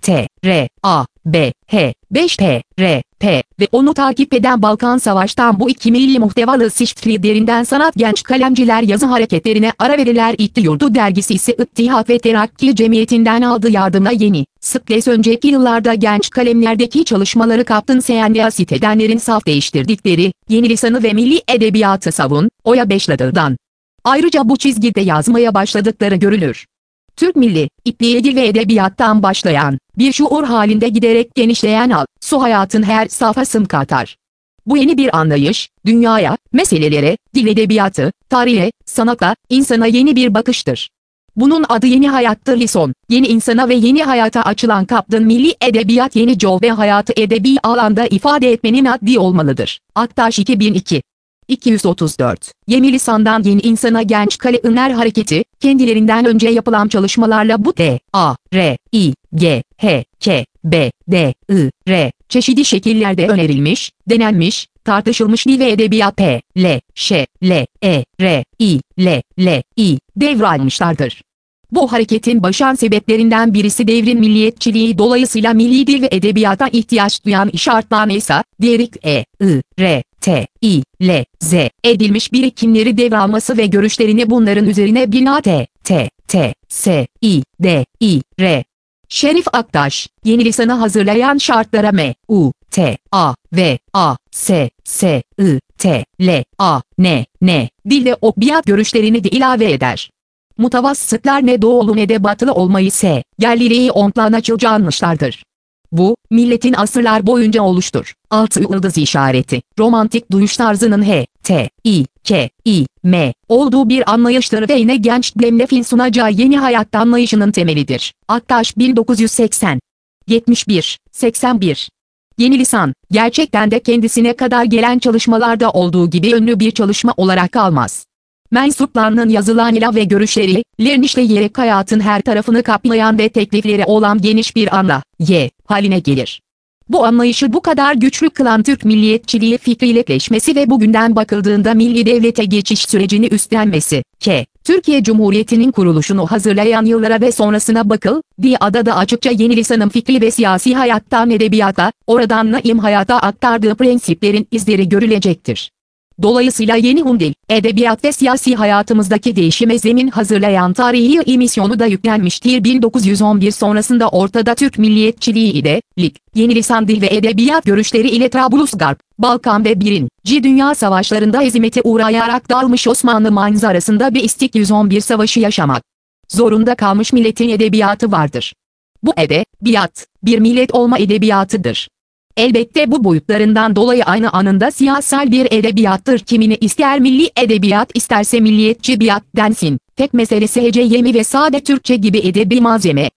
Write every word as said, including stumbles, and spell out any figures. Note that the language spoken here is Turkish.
T, R, A, B, H, beş P, R, P ve onu takip eden Balkan Savaş'tan bu iki milli muhtevalı Sichtliederinden sanat genç kalemciler yazı hareketlerine ara verirler. İtti Yurdu dergisi ise İttihat ve Terakki Cemiyeti'nden aldığı yardımla yeni, Sıkles önceki yıllarda genç kalemlerdeki çalışmaları Kaptın Seyenliğe sitedenlerin saf değiştirdikleri, yeni lisanı ve milli edebiyatı savun, oya beşladığından. Ayrıca bu çizgide yazmaya başladıkları görülür. Türk milli, ipliği dil ve edebiyattan başlayan, bir şuur halinde giderek genişleyen al, su hayatın her safhasını katar. Bu yeni bir anlayış, dünyaya, meselelere, dil edebiyatı, tarihe, sanata, insana yeni bir bakıştır. Bunun adı yeni hayattır. Lison, yeni insana ve yeni hayata açılan kaptın milli edebiyat yeni yol ve hayatı edebi alanda ifade etmenin adli olmalıdır. Aktaş iki bin iki. iki yüz otuz dört. Yeni lisandan yeni insana genç kalemler hareketi, kendilerinden önce yapılan çalışmalarla bu D, A, R, I, G, H, K, B, D, I, R, çeşitli şekillerde önerilmiş, denenmiş, tartışılmış dil ve edebiyat P, L, Ş, L, E, R, I, L, L, I, devralmışlardır. Bu hareketin başan sebeplerinden birisi devrin milliyetçiliği dolayısıyla milli dil ve edebiyata ihtiyaç duyan şartlar ise, diğeri E, I, R, T, I, L, Z edilmiş birikimleri devralması ve görüşlerini bunların üzerine bina T, T, T, S, I, D, I, R. Şerif Aktaş, yeni lisanı hazırlayan şartlara M, U, T, A, V, A, S, S, I, T, L, A, N, N, dil ve okbiyat görüşlerini de ilave eder. Mutavassıtlar ne doğulu ne de batılı olmayı S, yerliliği ontlan açılca anmışlardır. Bu, milletin asırlar boyunca oluştur. Altı yıldız işareti, romantik duyuş tarzının H, T, I, K, I, M olduğu bir anlayıştır ve yine genç demlefin sunacağı yeni hayat anlayışının temelidir. Aktaş bin dokuz yüz seksen. yetmiş bir, seksen bir. Yeni lisan, gerçekten de kendisine kadar gelen çalışmalarda olduğu gibi ünlü bir çalışma olarak kalmaz. Mensuplarının yazılarıyla ve görüşleri, lerin işleyerek hayatın her tarafını kaplayan ve teklifleri olan geniş bir anla, Y, haline gelir. Bu anlayışı bu kadar güçlü kılan Türk milliyetçiliği fikrileşmesi ve bugünden bakıldığında milli devlete geçiş sürecini üstlenmesi, K, Türkiye Cumhuriyeti'nin kuruluşunu hazırlayan yıllara ve sonrasına bakıl, diye adada açıkça yeni lisanın fikri ve siyasi hayattan edebiyata, oradan naim hayata aktardığı prensiplerin izleri görülecektir. Dolayısıyla yeni Hundil, edebiyat ve siyasi hayatımızdaki değişime zemin hazırlayan tarihi misyonu da yüklenmiştir. bin dokuz yüz on bir sonrasında ortada Türk milliyetçiliği ile, lig, yeni lisan dil ve edebiyat görüşleri ile Trablusgarp, Balkan ve birinci. Dünya Savaşlarında hezimete uğrayarak dağılmış Osmanlı manzarasında bir istik yüz on bir savaşı yaşamak zorunda kalmış milletin edebiyatı vardır. Bu edebiyat, bir millet olma edebiyatıdır. Elbette bu boyutlarından dolayı aynı anında siyasal bir edebiyattır. Kimini ister milli edebiyat isterse milliyetçi biat densin. Tek meselesi hece yemi ve sade Türkçe gibi edebi malzeme,